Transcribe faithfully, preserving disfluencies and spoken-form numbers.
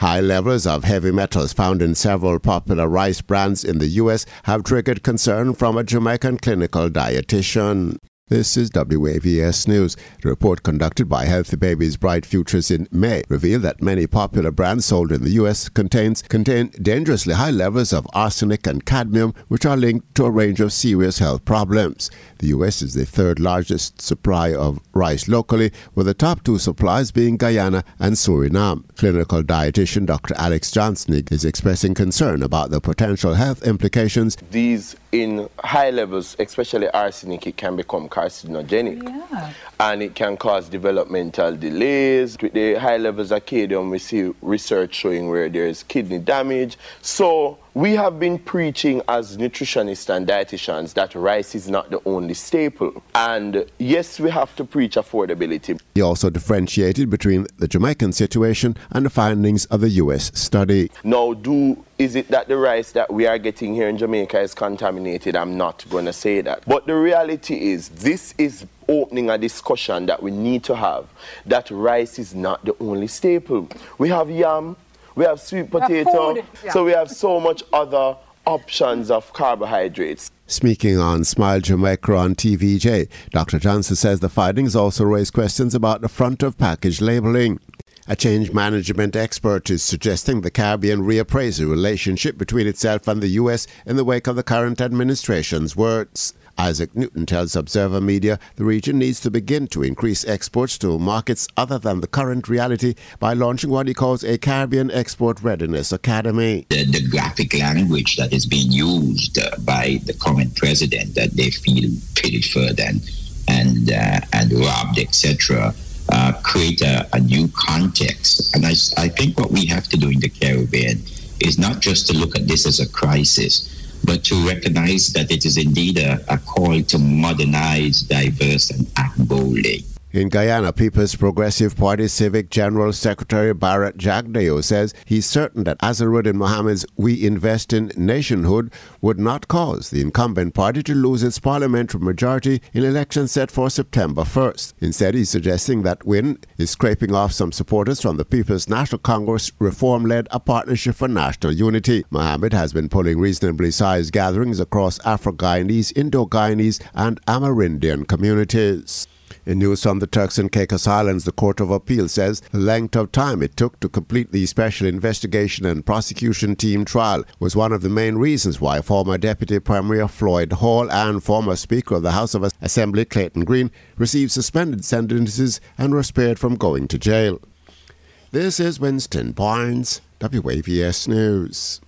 High levels of heavy metals found in several popular rice brands in the U S have triggered concern from a Jamaican clinical dietitian. This is W A V S News. The report conducted by Healthy Babies Bright Futures in May revealed that many popular brands sold in the U S contains contain dangerously high levels of arsenic and cadmium, which are linked to a range of serious health problems. The U S is the third largest supply of rice locally, with the top two suppliers being Guyana and Suriname. Clinical dietitian Doctor Alex Johnsnig is expressing concern about the potential health implications. These in high levels, especially arsenic, it can become carcinogenic. Yeah. And it can cause developmental delays. With the high levels of cadmium, we see research showing where there is kidney damage. So we have been preaching as nutritionists and dietitians that rice is not the only staple. And yes, we have to preach affordability. He also differentiated between the Jamaican situation and the findings of the U S study. Now, do is it that the rice that we are getting here in Jamaica is contaminated? I'm not going to say that. But the reality is, this is opening a discussion that we need to have, that rice is not the only staple. We have yam, we have sweet potato, food, yeah. So we have so much other options of carbohydrates. Speaking on Smile Jamaica on T V J, Doctor Johnson says the findings also raise questions about the front of package labeling. A change management expert is suggesting the Caribbean reappraise the relationship between itself and the U S in the wake of the current administration's words. Isaac Newton tells Observer Media the region needs to begin to increase exports to markets other than the current reality by launching what he calls a Caribbean Export Readiness Academy. The, the graphic language that is being used uh, by the current president, that they feel pilfered and and uh, and robbed, et cetera, uh, create a, a new context. And I, I think what we have to do in the Caribbean is not just to look at this as a crisis, but to recognize that it is indeed a, a call to modernize, diverse, and act boldly. In Guyana, People's Progressive Party Civic General Secretary Barrett Jagdeo says he's certain that Azharuddin Mohammed's We Invest in Nationhood would not cause the incumbent party to lose its parliamentary majority in elections set for September first. Instead, he's suggesting that Win is scraping off some supporters from the People's National Congress reform-led A Partnership for National Unity. Mohammed has been pulling reasonably sized gatherings across Afro-Guyanese, Indo-Guyanese and Amerindian communities. In news from the Turks and Caicos Islands, the Court of Appeal says the length of time it took to complete the Special Investigation and Prosecution Team trial was one of the main reasons why former Deputy Premier Floyd Hall and former Speaker of the House of Assembly Clayton Green received suspended sentences and were spared from going to jail. This is Winston Barnes, W A V S News.